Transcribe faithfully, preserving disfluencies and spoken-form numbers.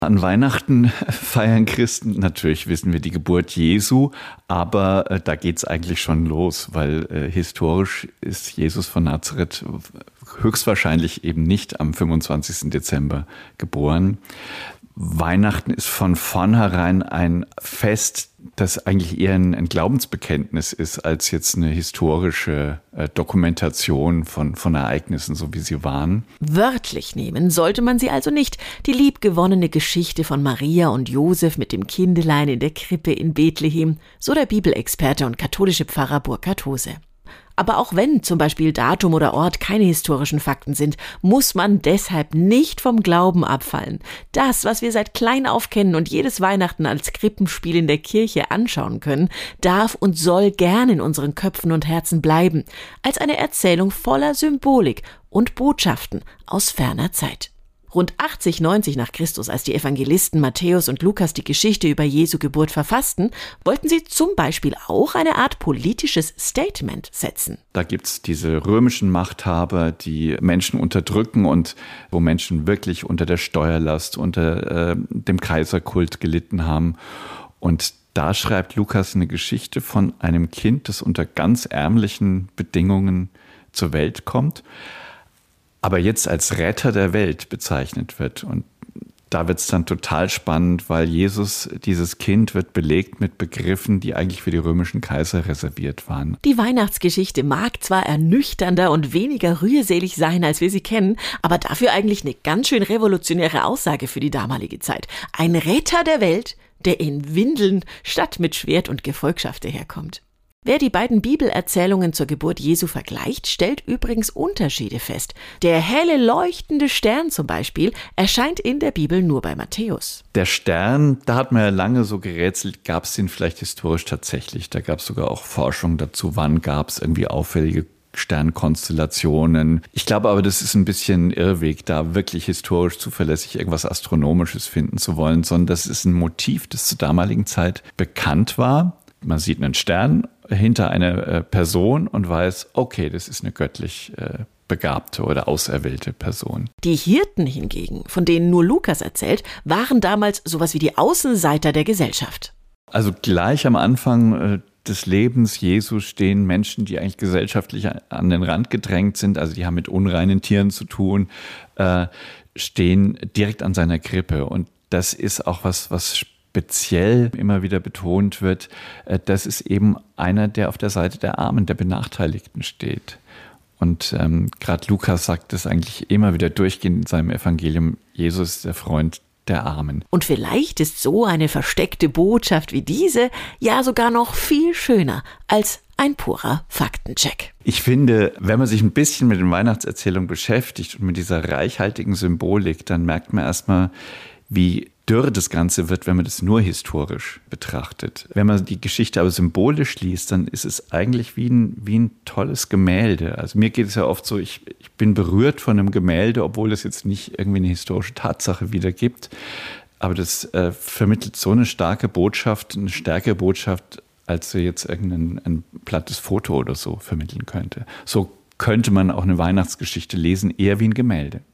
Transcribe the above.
An Weihnachten feiern Christen, natürlich wissen wir die Geburt Jesu, aber äh, da geht's eigentlich schon los, weil äh, historisch ist Jesus von Nazareth höchstwahrscheinlich eben nicht am fünfundzwanzigsten Dezember geboren. Weihnachten ist von vornherein ein Fest, das eigentlich eher ein, ein Glaubensbekenntnis ist, als jetzt eine historische äh, Dokumentation von, von Ereignissen, so wie sie waren. Wörtlich nehmen sollte man sie also nicht. Die liebgewonnene Geschichte von Maria und Josef mit dem Kindelein in der Krippe in Bethlehem, so der Bibelexperte und katholische Pfarrer Burkhard Hose. Aber auch wenn zum Beispiel Datum oder Ort keine historischen Fakten sind, muss man deshalb nicht vom Glauben abfallen. Das, was wir seit klein auf kennen und jedes Weihnachten als Krippenspiel in der Kirche anschauen können, darf und soll gern in unseren Köpfen und Herzen bleiben, als eine Erzählung voller Symbolik und Botschaften aus ferner Zeit. Rund achtzig, neunzig nach Christus, als die Evangelisten Matthäus und Lukas die Geschichte über Jesu Geburt verfassten, wollten sie zum Beispiel auch eine Art politisches Statement setzen. Da gibt's diese römischen Machthaber, die Menschen unterdrücken und wo Menschen wirklich unter der Steuerlast, unter äh, dem Kaiserkult gelitten haben. Und da schreibt Lukas eine Geschichte von einem Kind, das unter ganz ärmlichen Bedingungen zur Welt kommt, aber jetzt als Retter der Welt bezeichnet wird. Und da wird es dann total spannend, weil Jesus, dieses Kind, wird belegt mit Begriffen, die eigentlich für die römischen Kaiser reserviert waren. Die Weihnachtsgeschichte mag zwar ernüchternder und weniger rührselig sein, als wir sie kennen, aber dafür eigentlich eine ganz schön revolutionäre Aussage für die damalige Zeit. Ein Retter der Welt, der in Windeln statt mit Schwert und Gefolgschaft daherkommt. Wer die beiden Bibelerzählungen zur Geburt Jesu vergleicht, stellt übrigens Unterschiede fest. Der helle, leuchtende Stern zum Beispiel erscheint in der Bibel nur bei Matthäus. Der Stern, da hat man ja lange so gerätselt, gab es den vielleicht historisch tatsächlich? Da gab es sogar auch Forschung dazu, wann gab es irgendwie auffällige Sternkonstellationen. Ich glaube aber, das ist ein bisschen Irrweg, da wirklich historisch zuverlässig irgendwas Astronomisches finden zu wollen, sondern das ist ein Motiv, das zur damaligen Zeit bekannt war. Man sieht einen Stern hinter einer äh, Person und weiß, okay, das ist eine göttlich äh, begabte oder auserwählte Person. Die Hirten hingegen, von denen nur Lukas erzählt, waren damals sowas wie die Außenseiter der Gesellschaft. Also gleich am Anfang äh, des Lebens Jesu stehen Menschen, die eigentlich gesellschaftlich an den Rand gedrängt sind, also die haben mit unreinen Tieren zu tun, äh, stehen direkt an seiner Krippe. Und das ist auch was, was speziell immer wieder betont wird, das ist eben einer, der auf der Seite der Armen, der Benachteiligten steht. Und ähm, gerade Lukas sagt das eigentlich immer wieder durchgehend in seinem Evangelium, Jesus ist der Freund der Armen. Und vielleicht ist so eine versteckte Botschaft wie diese ja sogar noch viel schöner als ein purer Faktencheck. Ich finde, wenn man sich ein bisschen mit den Weihnachtserzählungen beschäftigt und mit dieser reichhaltigen Symbolik, dann merkt man erstmal, wie dürr das Ganze wird, wenn man das nur historisch betrachtet. Wenn man die Geschichte aber symbolisch liest, dann ist es eigentlich wie ein, wie ein tolles Gemälde. Also mir geht es ja oft so, ich, ich bin berührt von einem Gemälde, obwohl es jetzt nicht irgendwie eine historische Tatsache wiedergibt. Aber das äh, vermittelt so eine starke Botschaft, eine stärkere Botschaft, als sie jetzt irgendein ein plattes Foto oder so vermitteln könnte. So könnte man auch eine Weihnachtsgeschichte lesen, eher wie ein Gemälde.